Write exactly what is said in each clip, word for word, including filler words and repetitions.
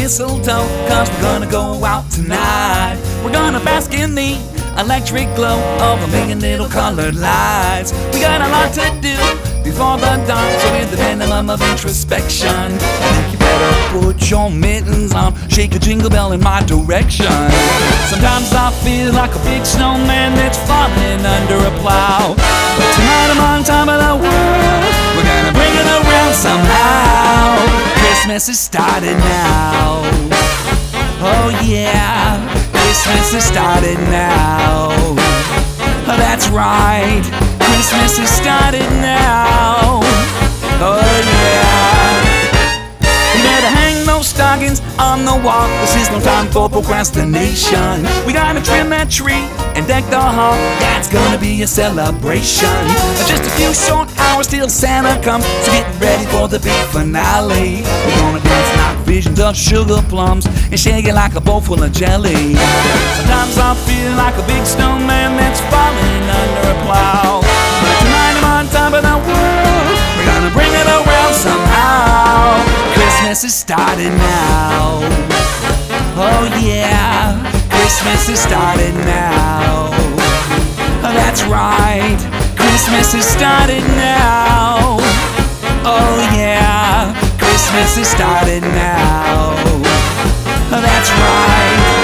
mistletoe, cause we're gonna go out tonight. We're gonna bask in the electric glow of a million little colored lights. We got a lot to do before the dawn, so with the minimum of introspection, I think you better put your mittens on, shake a jingle bell in my direction. Sometimes I feel like a big snowman that's falling under a plow, but tonight I'm on top of the world, we're gonna bring it around somehow. Christmas has started now, oh yeah, Christmas has started now. That's right, Christmas has started now. Oh yeah. You better hang those stockings on the wall, this is no time for procrastination. We gotta trim that tree and deck the hall, that's gonna be a celebration. Just a few short hours till Santa comes, so get ready for the big finale. We're gonna dance like visions of sugar plums and shake it like a bowl full of jelly. Sometimes I feel like a big snowman that's falling under a plow, but tonight I'm on top of the world, we're gonna bring it around somehow. Christmas has started now, oh yeah, Christmas has started now. That's right, Christmas has started now, oh yeah, Christmas has started now. That's right.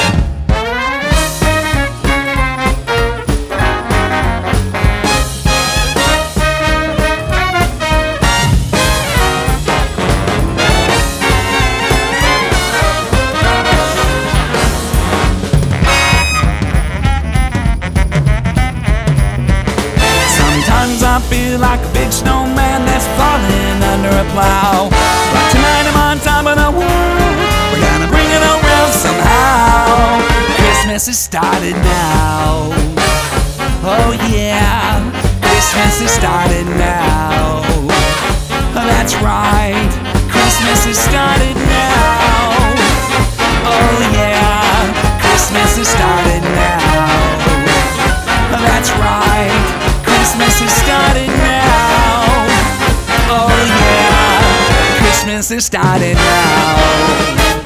I feel like a big snowman that's falling under a plow, but tonight I'm on top of the world, we're gonna bring it around somehow. Christmas has started now, oh yeah, Christmas has started now. That's right, Christmas has started now, oh yeah, Christmas has started now. That's right, Christmas has started now, oh yeah, Christmas has started now.